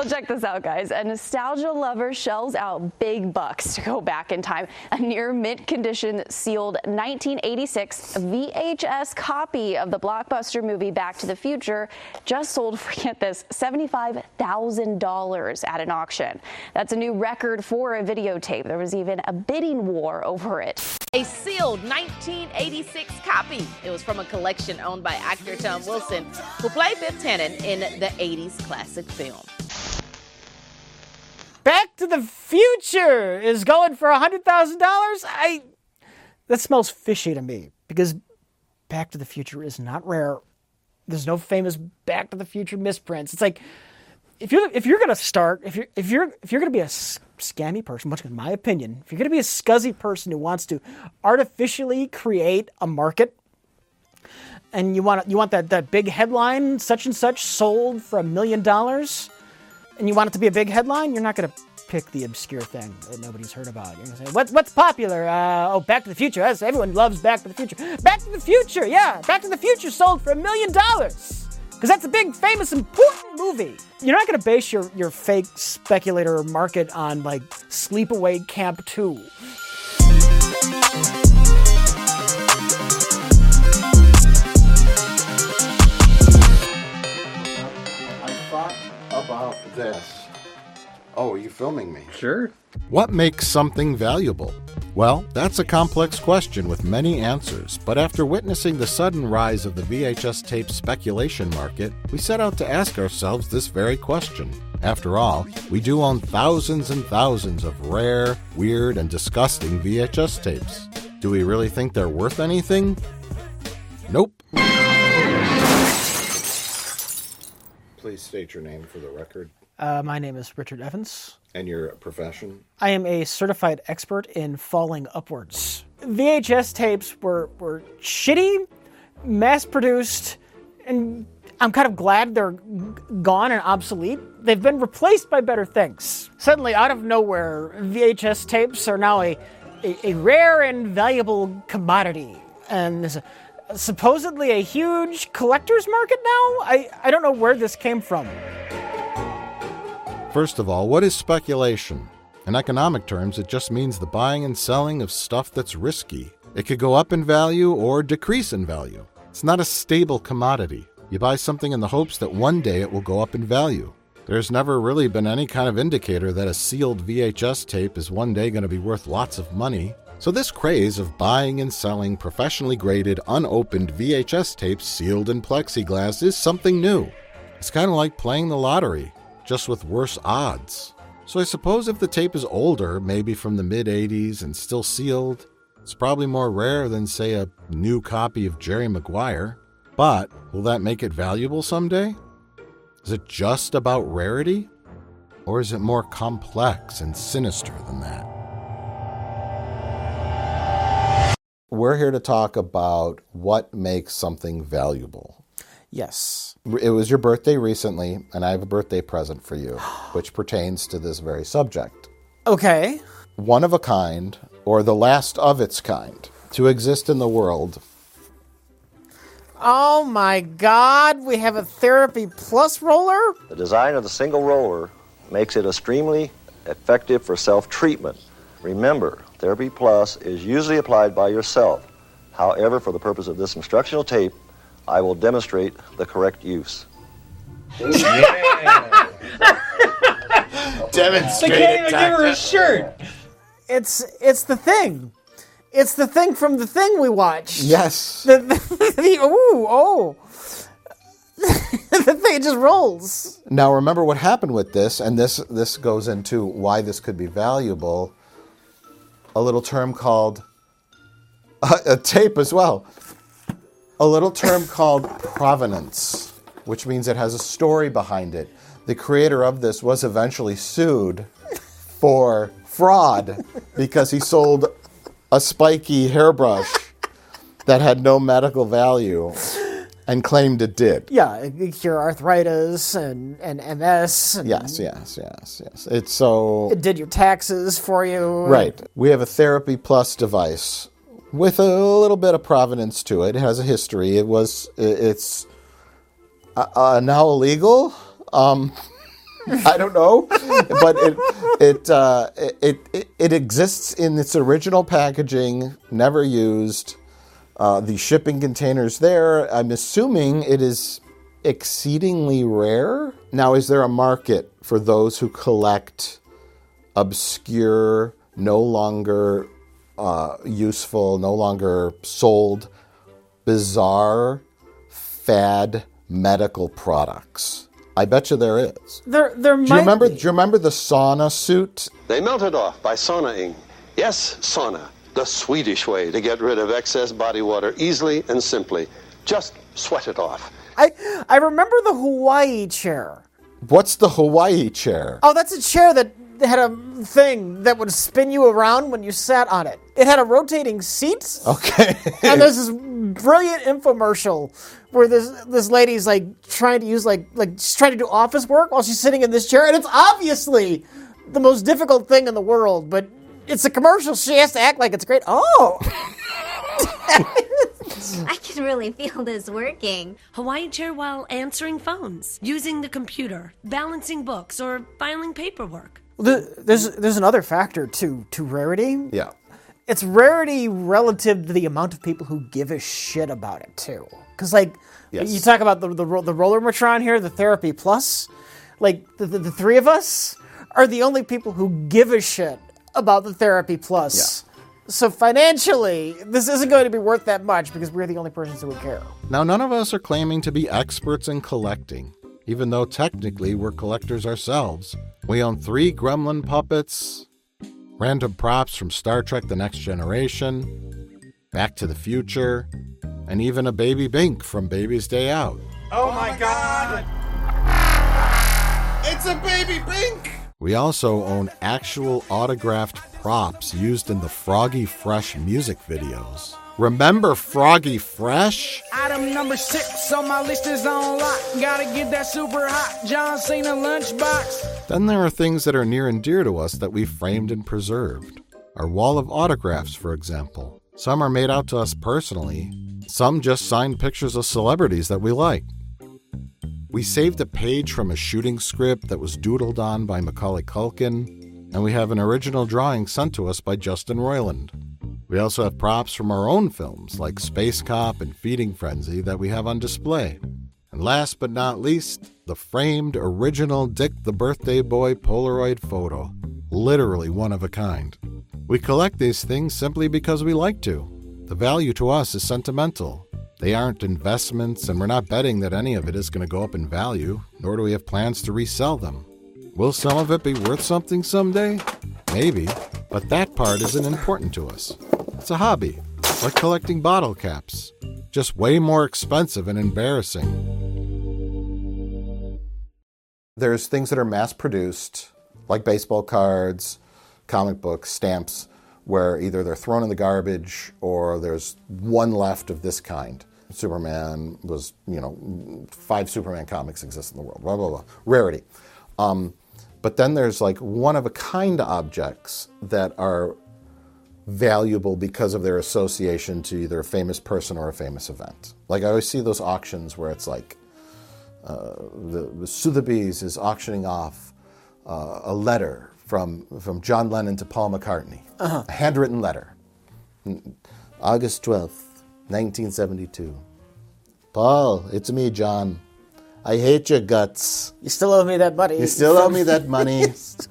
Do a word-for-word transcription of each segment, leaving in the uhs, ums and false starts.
check this out, guys. A nostalgia lover shells out big bucks to go back in time. A near mint condition sealed nineteen eighty-six V H S copy of the blockbuster movie Back to the Future just sold for, get this, seventy-five thousand dollars at an auction. That's a new record for a videotape. There was even a bidding war over it. A sealed nineteen eighty-six copy. It was from a collection owned by actor Tom Wilson, who played Biff Tannen in the eighties classic film. Back to the Future is going for one hundred thousand dollars? I... That smells fishy to me, because Back to the Future is not rare. There's no famous Back to the Future misprints. It's like, if you're if you're gonna start, if you're if you're if you're gonna be a scammy person, which in my opinion, if you're gonna be a scuzzy person who wants to artificially create a market, and you want you want that, that big headline, such and such sold for a million dollars, and you want it to be a big headline, you're not gonna pick the obscure thing that nobody's heard about. You're gonna say, what, what's popular? Uh, oh, Back to the Future. That's, everyone loves Back to the Future. Back to the Future, yeah. Back to the Future sold for a million dollars. Because that's a big, famous, important movie. You're not going to base your, your fake speculator market on, like, Sleepaway Camp two. I thought about this. Oh, are you filming me? Sure. What makes something valuable? Well, that's a complex question with many answers, but after witnessing the sudden rise of the V H S tape speculation market, we set out to ask ourselves this very question. After all, we do own thousands and thousands of rare, weird, and disgusting V H S tapes. Do we really think they're worth anything? Nope. Please state your name for the record. Uh, my name is Richard Evans. And your profession? I am a certified expert in falling upwards. V H S tapes were, were shitty, mass-produced, and I'm kind of glad they're gone and obsolete. They've been replaced by better things. Suddenly, out of nowhere, V H S tapes are now a, a, a rare and valuable commodity. And there's a, supposedly a huge collector's market now? I, I don't know where this came from. First of all, what is speculation? In economic terms, it just means the buying and selling of stuff that's risky. It could go up in value or decrease in value. It's not a stable commodity. You buy something in the hopes that one day it will go up in value. There's never really been any kind of indicator that a sealed V H S tape is one day going to be worth lots of money. So this craze of buying and selling professionally graded, unopened V H S tapes sealed in plexiglass is something new. It's kind of like playing the lottery, just with worse odds. So I suppose if the tape is older, maybe from the mid-eighties and still sealed, it's probably more rare than, say, a new copy of Jerry Maguire. But will that make it valuable someday? Is it just about rarity? Or is it more complex and sinister than that? We're here to talk about what makes something valuable. Yes. It was your birthday recently, and I have a birthday present for you, which pertains to this very subject. Okay. One of a kind, or the last of its kind, to exist in the world. Oh my God, we have a Therapy Plus roller? The design of the single roller makes it extremely effective for self-treatment. Remember, Therapy Plus is usually applied by yourself. However, for the purpose of this instructional tape, I will demonstrate the correct use. Yeah. Demonstrate. They can't even give her a shirt. It's it's the thing. It's the thing from the thing we watched. Yes. The, the, the ooh, oh. The thing just rolls. Now remember what happened with this, and this this goes into why this could be valuable. A little term called uh, a tape as well. A little term called provenance, which means it has a story behind it. The creator of this was eventually sued for fraud because he sold a spiky hairbrush that had no medical value and claimed it did. Yeah, it cure arthritis and, and M S. And Yes, yes, yes, yes. It's so... It did your taxes for you. Right. We have a Therapy Plus device with a little bit of provenance to it. It has a history. It was, it's uh, uh, now illegal. Um, I don't know, but it it, uh, it it it exists in its original packaging, never used. Uh, the shipping containers there, I'm assuming it is exceedingly rare. Now, is there a market for those who collect obscure, no longer uh, useful, no longer sold, bizarre, fad medical products? I bet you there is. There, there might do you remember? be. Do you remember the sauna suit? They melted off by saunaing. Yes, sauna, the Swedish way to get rid of excess body water easily and simply. Just sweat it off. I I remember the Hawaii chair. What's the Hawaii chair? Oh, that's a chair that had a thing that would spin you around when you sat on it. It had a rotating seat. Okay. And there's this brilliant infomercial where this this lady's like trying to use like like she's trying to do office work while she's sitting in this chair, and it's obviously the most difficult thing in the world, but it's a commercial. She has to act like it's great. Oh. I can really feel this working. Hawaii chair while answering phones, using the computer, balancing books, or filing paperwork. There's there's another factor to to rarity. Yeah. It's rarity relative to the amount of people who give a shit about it too. Because like Yes. you talk about the the, the roller matron here, the Therapy Plus, like the, the the three of us are the only people who give a shit about the Therapy Plus. Yeah. So financially, this isn't going to be worth that much because we're the only persons who would care. Now, none of us are claiming to be experts in collecting, even though technically we're collectors ourselves. We own three Gremlin puppets, random props from Star Trek The Next Generation, Back to the Future, and even a Baby Bink from Baby's Day Out. Oh my God! It's a baby Bink! We also own actual autographed props used in the Froggy Fresh music videos. Remember Froggy Fresh? Item number six on my list is on lock. Gotta get that super hot John Cena lunchbox. Then there are things that are near and dear to us that we've framed and preserved. Our wall of autographs, for example. Some are made out to us personally. Some just signed pictures of celebrities that we like. We saved a page from a shooting script that was doodled on by Macaulay Culkin, and we have an original drawing sent to us by Justin Roiland. We also have props from our own films, like Space Cop and Feeding Frenzy, that we have on display. And last but not least, the framed original Dick the Birthday Boy Polaroid photo. Literally one of a kind. We collect these things simply because we like to. The value to us is sentimental. They aren't investments, and we're not betting that any of it is going to go up in value, nor do we have plans to resell them. Will some of it be worth something someday? Maybe, but that part isn't important to us. It's a hobby, like collecting bottle caps, just way more expensive and embarrassing. There's things that are mass-produced, like baseball cards, comic books, stamps, where either they're thrown in the garbage or there's one left of this kind. Superman was, you know, five Superman comics exist in the world, blah, blah, blah. Rarity. Um, but then there's like one-of-a-kind objects that are valuable because of their association to either a famous person or a famous event. Like I always see those auctions where it's like uh, the, the Sotheby's is auctioning off uh, a letter from from John Lennon to Paul McCartney, uh-huh. A handwritten letter, August twelfth, nineteen seventy-two. Paul, it's me, John. I hate your guts. You still owe me that money. You still owe me that money.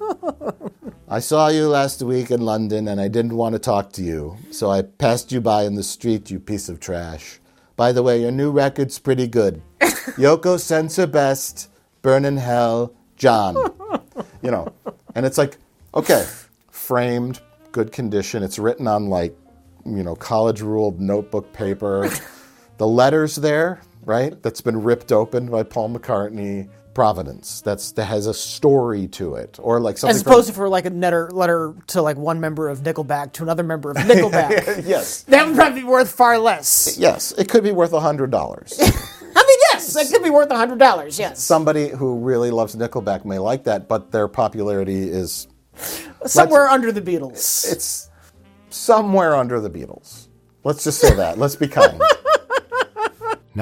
I saw you last week in London, and I didn't want to talk to you, so I passed you by in the street, you piece of trash. By the way, your new record's pretty good. Yoko sends her best, Burn in Hell, John. You know, and it's like, okay, framed, good condition. It's written on like, you know, college-ruled notebook paper. The letter's there, right? That's been ripped open by Paul McCartney. Providence. That's that has a story to it, or like something. As opposed from, to for like a letter letter to like one member of Nickelback to another member of Nickelback. Yes, that would probably be worth far less. Yes, it could be worth a hundred dollars. I mean, yes, it could be worth a hundred dollars. Yes. Somebody who really loves Nickelback may like that, but their popularity is somewhere under the Beatles. It's somewhere under the Beatles. Let's just say that. Let's be kind. Now,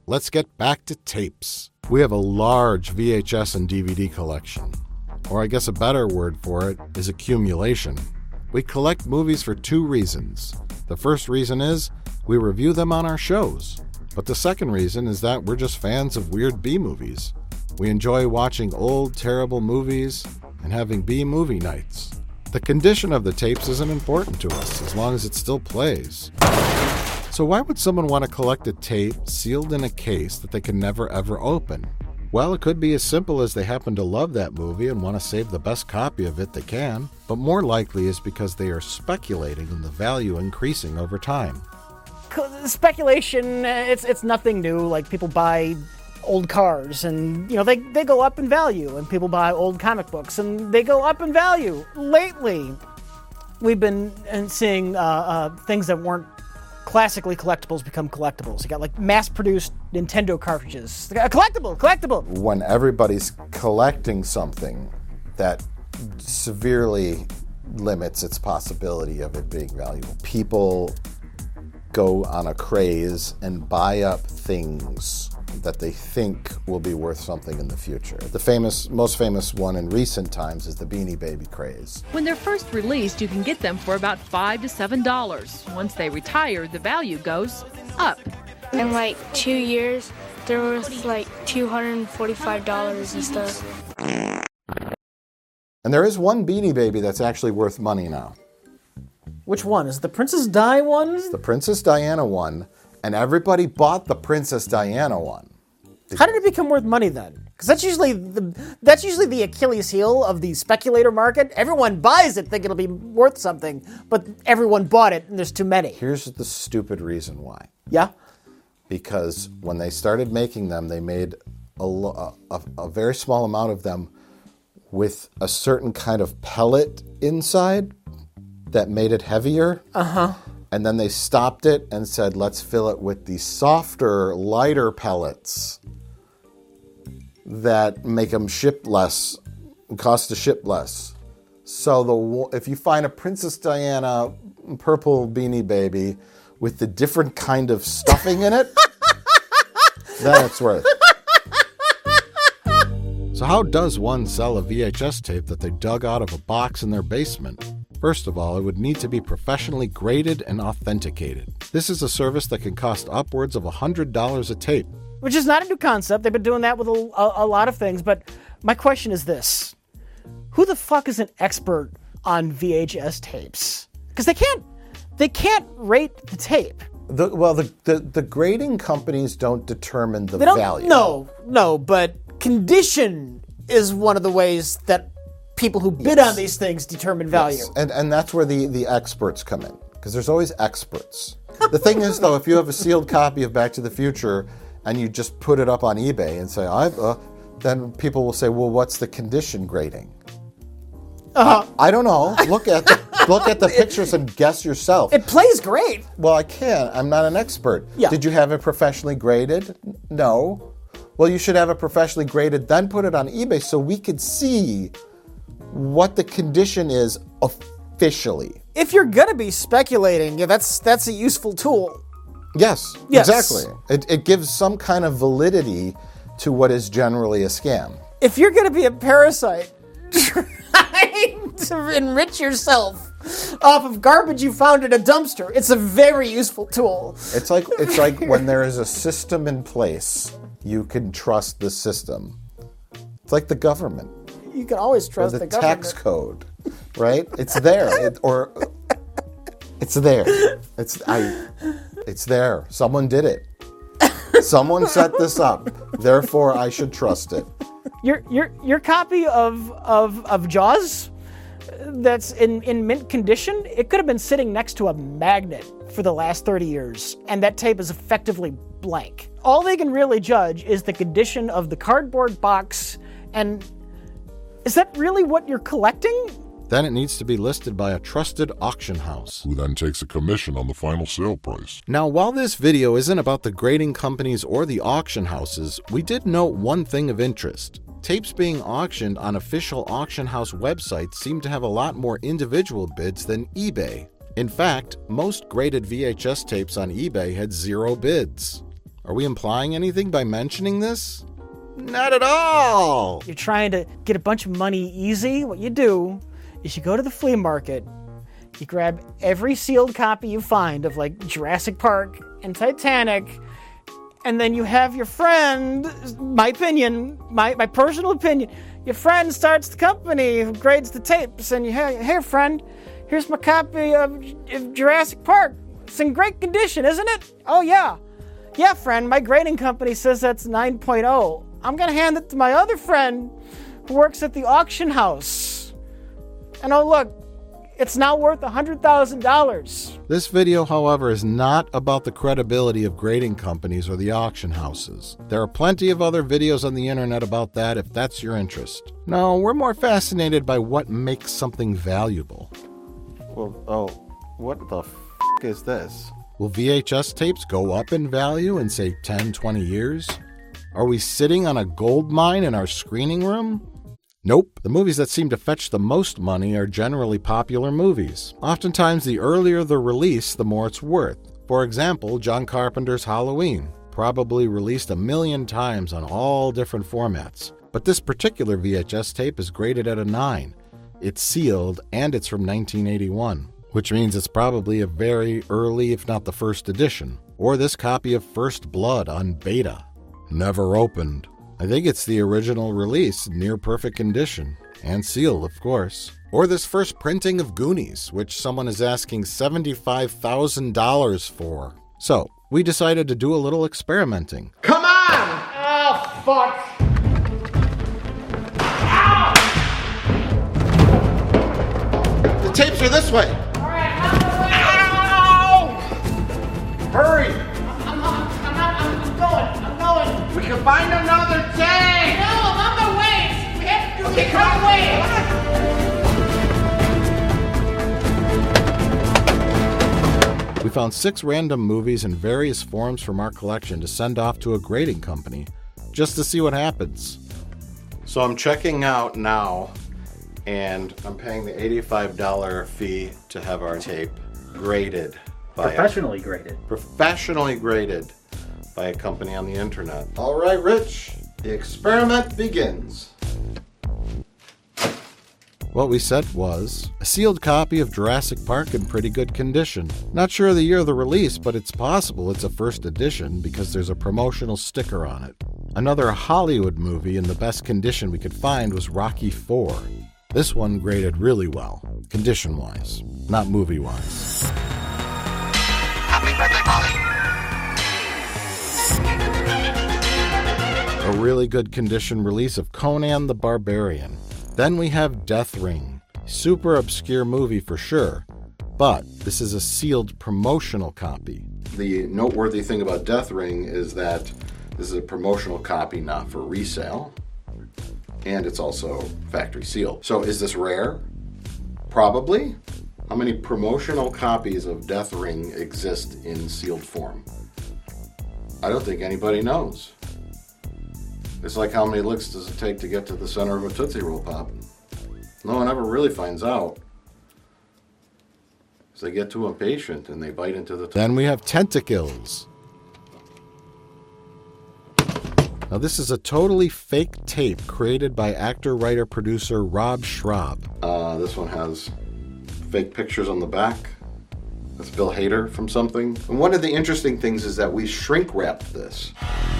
let's get back to tapes. We have a large V H S and D V D collection. Or I guess a better word for it is accumulation. We collect movies for two reasons. The first reason is we review them on our shows. But the second reason is that we're just fans of weird B-movies. We enjoy watching old, terrible movies and having B-movie nights. The condition of the tapes isn't important to us as long as it still plays. So why would someone want to collect a tape sealed in a case that they can never ever open? Well, it could be as simple as they happen to love that movie and want to save the best copy of it they can, but more likely is because they are speculating in the value increasing over time. Speculation, it's it's nothing new. Like, people buy old cars and, you know, they, they go up in value, and people buy old comic books and they go up in value. Lately, we've been seeing uh, uh, things that weren't classically collectibles become collectibles. You got, like, mass-produced Nintendo cartridges. A collectible, collectible. When everybody's collecting something, that severely limits its possibility of it being valuable. People go on a craze and buy up things that they think will be worth something in the future. The famous, most famous one in recent times is the Beanie Baby craze. When they're first released, you can get them for about five to seven dollars. Once they retire, the value goes up. In like two years, they're worth like two hundred forty-five dollars and stuff. And there is one Beanie Baby that's actually worth money now. Which one? Is it the Princess Di one? It's the Princess Diana one, and everybody bought the Princess Diana one. How did it become worth money then? Because that's usually the that's usually the Achilles heel of the speculator market. Everyone buys it thinking it'll be worth something, but everyone bought it and there's too many. Here's the stupid reason why. Yeah? Because when they started making them, they made a, a, a very small amount of them with a certain kind of pellet inside that made it heavier. Uh-huh. And then they stopped it and said, let's fill it with the softer, lighter pellets that make them ship less, cost to ship less. So the if you find a Princess Diana purple Beanie Baby with the different kind of stuffing in it, then it's worth it. So how does one sell a V H S tape that they dug out of a box in their basement? First of all, it would need to be professionally graded and authenticated. This is a service that can cost upwards of one hundred dollars a tape. Which is not a new concept. They've been doing that with a, a, a lot of things. But my question is this. Who the fuck is an expert on V H S tapes? Because they can't, they can't rate the tape. The, well, the, the, the grading companies don't determine the they don't, value. No, no, but condition is one of the ways that people who bid yes. on these things determine value. Yes. And and that's where the, the experts come in, because there's always experts. The thing is, though, if you have a sealed copy of Back to the Future and you just put it up on eBay and say, I've, uh, then people will say, well, what's the condition grading? Uh, I, I don't know. Look at the, look at the pictures and guess yourself. It plays great. Well, I can't. I'm not an expert. Yeah. Did you have it professionally graded? No. Well, you should have it professionally graded, then put it on eBay so we could see what the condition is officially. If you're going to be speculating, yeah, that's that's a useful tool. Yes, yes. exactly. It, it gives some kind of validity to what is generally a scam. If you're going to be a parasite trying to enrich yourself off of garbage you found in a dumpster, it's a very useful tool. It's like it's like when there is a system in place, you can trust the system. It's like the government. You can always trust or the, the government. tax code, right? It's there, it, or it's there. It's I. It's there. Someone did it. Someone set this up. Therefore, I should trust it. Your your your copy of of of Jaws, that's in in mint condition. It could have been sitting next to a magnet for the last thirty years, and that tape is effectively blank. All they can really judge is the condition of the cardboard box, and is that really what you're collecting? Then it needs to be listed by a trusted auction house, who then takes a commission on the final sale price. Now, while this video isn't about the grading companies or the auction houses, we did note one thing of interest. Tapes being auctioned on official auction house websites seem to have a lot more individual bids than eBay. In fact, most graded V H S tapes on eBay had zero bids. Are we implying anything by mentioning this? Not at all! You're trying to get a bunch of money easy. What you do is you go to the flea market, you grab every sealed copy you find of like Jurassic Park and Titanic, and then you have your friend, my opinion, my, my personal opinion, your friend starts the company who grades the tapes, and you hey, hey friend, here's my copy of, of Jurassic Park. It's in great condition, isn't it? Oh yeah. Yeah, friend, my grading company says that's nine point oh. I'm going to hand it to my other friend who works at the auction house. And oh look, it's now worth one hundred thousand dollars. This video, however, is not about the credibility of grading companies or the auction houses. There are plenty of other videos on the internet about that if that's your interest. No, we're more fascinated by what makes something valuable. Well, oh, what the f*** is this? Will V H S tapes go up in value in, say, ten, twenty years? Are we sitting on a gold mine in our screening room? Nope. The movies that seem to fetch the most money are generally popular movies. Oftentimes, the earlier the release, the more it's worth. For example, John Carpenter's Halloween, probably released a million times on all different formats. But this particular V H S tape is graded at a nine. It's sealed, and it's from nineteen eighty-one, which means it's probably a very early, if not the first edition. Or this copy of First Blood on beta. Never opened. I think it's the original release, near perfect condition, and sealed, of course. Or this first printing of Goonies, which someone is asking seventy-five thousand dollars for. So, we decided to do a little experimenting. Come on! Oh, fuck! Ow! The tapes are this way! Alright, out of the way! Ow! Hurry! I'm, I'm, I'm, I'm, I'm going, I'm going. We can find another tape! No, I'm on my way! We have to do okay, it right away! We found six random movies in various forms from our collection to send off to a grading company, just to see what happens. So I'm checking out now, and I'm paying the eighty-five dollars fee to have our tape graded. By Professionally a, graded. Professionally graded by a company on the internet. All right, Rich, the experiment begins. What we sent was a sealed copy of Jurassic Park in pretty good condition. Not sure of the year of the release, but it's possible it's a first edition because there's a promotional sticker on it. Another Hollywood movie in the best condition we could find was Rocky four. This one graded really well, condition-wise, not movie-wise. Happy birthday, Molly. A really good condition release of Conan the Barbarian. Then we have Death Ring. Super obscure movie for sure, but this is a sealed promotional copy. The noteworthy thing about Death Ring is that this is a promotional copy, not for resale, and it's also factory sealed. So is this rare? Probably. How many promotional copies of Death Ring exist in sealed form? I don't think anybody knows. It's like how many licks does it take to get to the center of a Tootsie Roll Pop? No one ever really finds out. Because they get too impatient and they bite into the... Then we have Tentacles. Now this is a totally fake tape created by actor, writer, producer Rob Schrab. Uh, this one has fake pictures on the back. That's Bill Hader from something. And one of the interesting things is that we shrink wrapped this.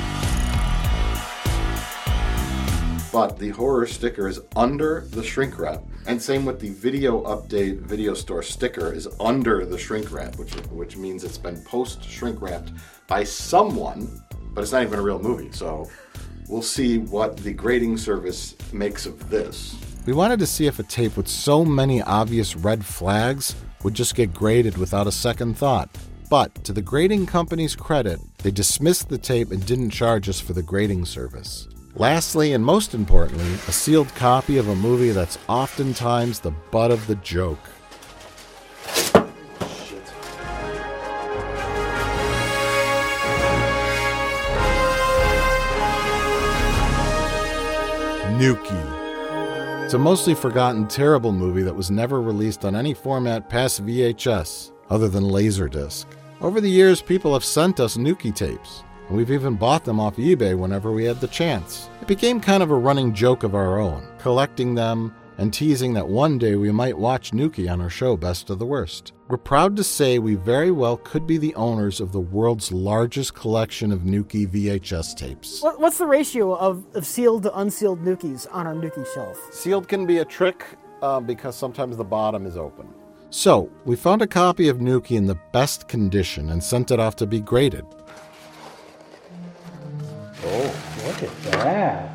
But the horror sticker is under the shrink wrap. And same with the video update video store sticker is under the shrink wrap, which, which means it's been post shrink wrapped by someone, but it's not even a real movie. So we'll see what the grading service makes of this. We wanted to see if a tape with so many obvious red flags would just get graded without a second thought. But to the grading company's credit, they dismissed the tape and didn't charge us for the grading service. Lastly, and most importantly, a sealed copy of a movie that's oftentimes the butt of the joke. Shit. Nuki. It's a mostly forgotten, terrible movie that was never released on any format past V H S, other than Laserdisc. Over the years, people have sent us Nuki tapes. and we've even bought them off eBay whenever we had the chance. It became kind of a running joke of our own, collecting them and teasing that one day we might watch Nuki on our show Best of the Worst. We're proud to say we very well could be the owners of the world's largest collection of Nuki V H S tapes. What's the ratio of, of sealed to unsealed Nukis on our Nuki shelf? Sealed can be a trick uh, because sometimes the bottom is open. So, we found a copy of Nuki in the best condition and sent it off to be graded. Oh, look at that.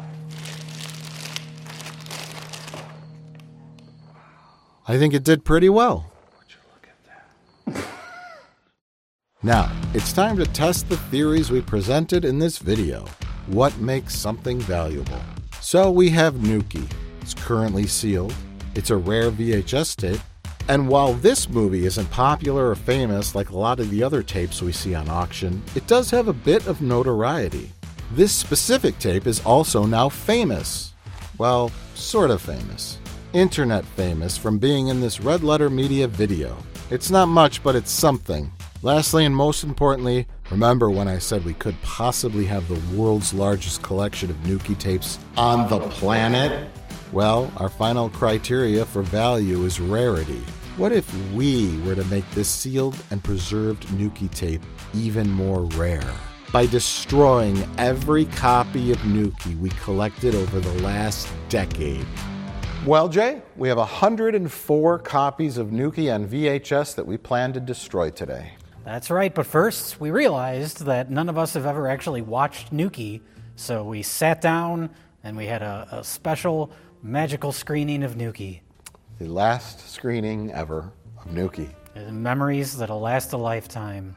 I think it did pretty well. Would you look at that? Now, it's time to test the theories we presented in this video. What makes something valuable? So we have Nuki. It's currently sealed. It's a rare V H S tape. And while this movie isn't popular or famous like a lot of the other tapes we see on auction, it does have a bit of notoriety. This specific tape is also now famous. Well, sort of famous. Internet famous from being in this Red Letter Media video. It's not much, but it's something. Lastly, and most importantly, remember when I said we could possibly have the world's largest collection of Nuki tapes on the planet? Well, our final criteria for value is rarity. What if we were to make this sealed and preserved Nuki tape even more rare? By destroying every copy of Nuki we collected over the last decade. Well, Jay, we have one hundred four copies of Nuki on V H S that we plan to destroy today. That's right, but first we realized that none of us have ever actually watched Nuki, so we sat down and we had a, a special magical screening of Nuki. The last screening ever of Nuki. And memories that'll last a lifetime.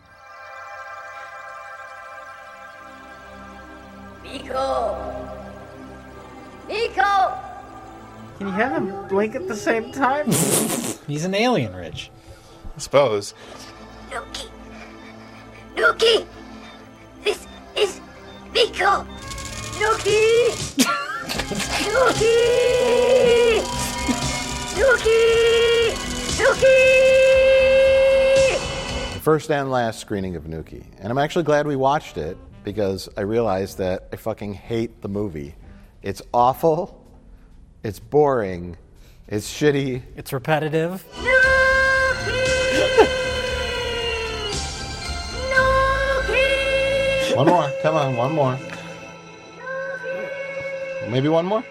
Nico! Nico! Can you have him blink at the same time? He's an alien, Rich. I suppose. Nuki! Nuki! This is Nico! Nuki! Nuki! Nuki! Nuki! The first and last screening of Nuki. And I'm actually glad we watched it because I realized that I fucking hate the movie. It's awful. It's boring. It's shitty. It's repetitive. One more. Come on, one more. Maybe one more?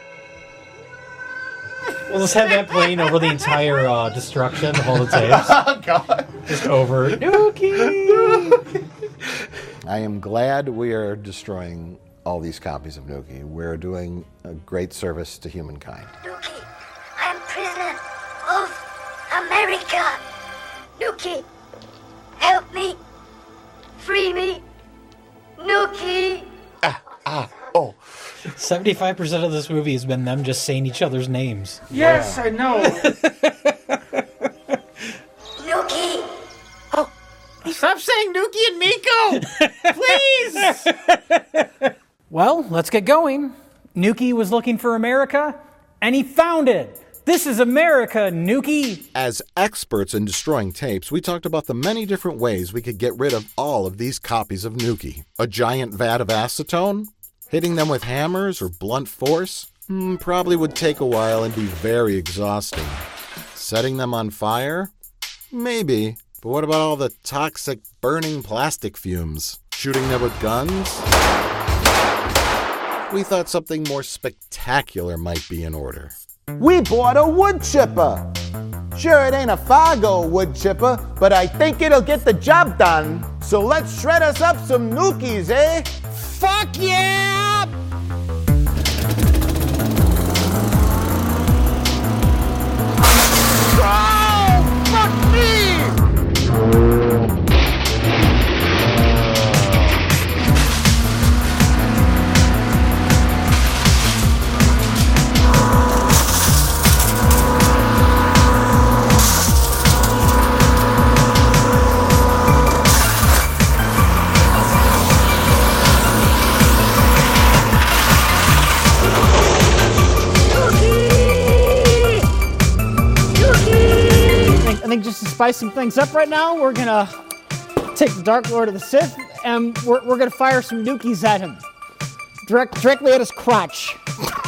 We'll just have that playing over the entire uh, destruction of all the tapes. Oh, God. Just over. Nuki! I am glad we are destroying all these copies of Nuki. We're doing a great service to humankind. Nuki, I am prisoner of America. Nuki, help me. Free me. Nuki. Ah, ah, oh. seventy-five percent of this movie has been them just saying each other's names. Yes, I know. Nuki. Oh, stop saying Nuki and Miko. Please. Well, let's get going. Nuki was looking for America, and he found it. This is America, Nuki. As experts in destroying tapes, we talked about the many different ways we could get rid of all of these copies of Nuki. A giant vat of acetone? Hitting them with hammers or blunt force? Hmm, probably would take a while and be very exhausting. Setting them on fire? Maybe. But what about all the toxic burning plastic fumes? Shooting them with guns? We thought something more spectacular might be in order. We bought a wood chipper. Sure, it ain't a Fargo wood chipper, but I think it'll get the job done. So let's shred us up some Nukis, eh? Fuck yeah! Oh, fuck me! I think just to spice some things up right now, we're gonna take the Dark Lord of the Sith and we're, we're going to fire some nukies at him. Direct, directly at his crotch.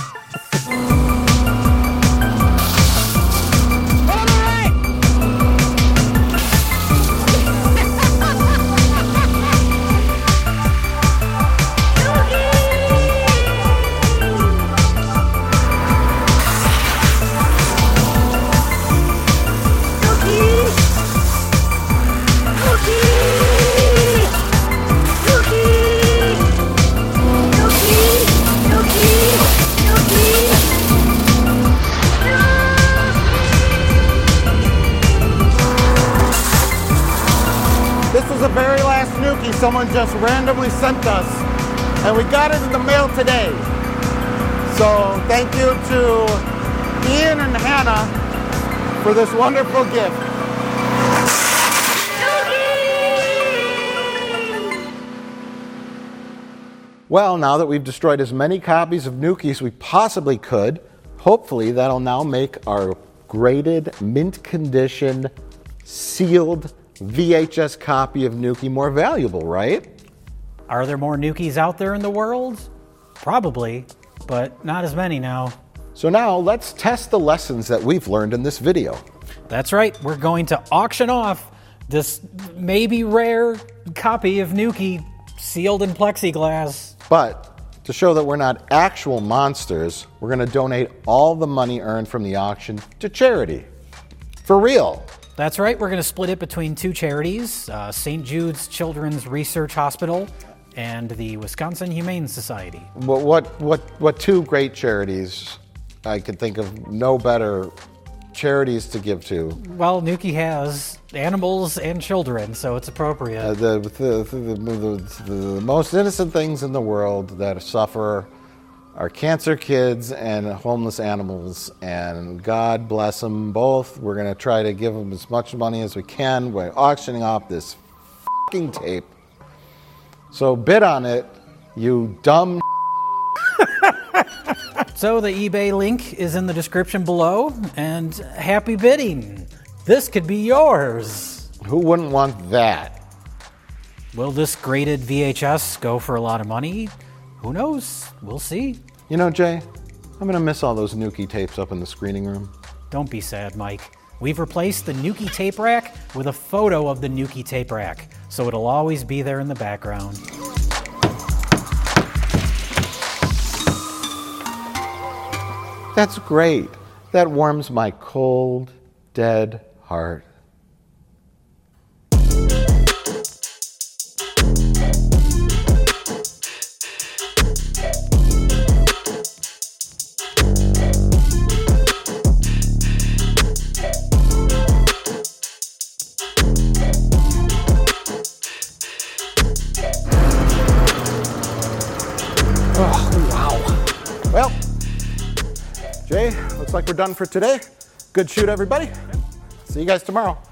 The very last Nuki someone just randomly sent us, and we got it in the mail today. So thank you to Ian and Hannah for this wonderful gift. Well, now that we've destroyed as many copies of Nuki as we possibly could, hopefully that'll now make our graded, mint condition, sealed V H S copy of Nuki more valuable, right? Are there more Nukis out there in the world? Probably, but not as many now. So now let's test the lessons that we've learned in this video. That's right, we're going to auction off this maybe rare copy of Nuki sealed in plexiglass. But to show that we're not actual monsters, we're going to donate all the money earned from the auction to charity. For real. That's right, we're going to split it between two charities, uh, Saint Jude's Children's Research Hospital and the Wisconsin Humane Society. What, what, what, what two great charities? I could think of no better charities to give to. Well, Nuki has animals and children, so it's appropriate. Uh, the, the, the, the, the most innocent things in the world that suffer are cancer kids and homeless animals, and God bless them both. We're going to try to give them as much money as we can by auctioning off this fucking tape. So bid on it, you dumb. So the eBay link is in the description below, and happy bidding. This could be yours. Who wouldn't want that? Will this graded V H S go for a lot of money? Who knows? We'll see. You know, Jay, I'm going to miss all those Nuki tapes up in the screening room. Don't be sad, Mike. We've replaced the Nuki tape rack with a photo of the Nuki tape rack, so it'll always be there in the background. That's great. That warms my cold, dead heart. Oh, wow. Well, Jay, looks like we're done for today. Good shoot, everybody. See you guys tomorrow.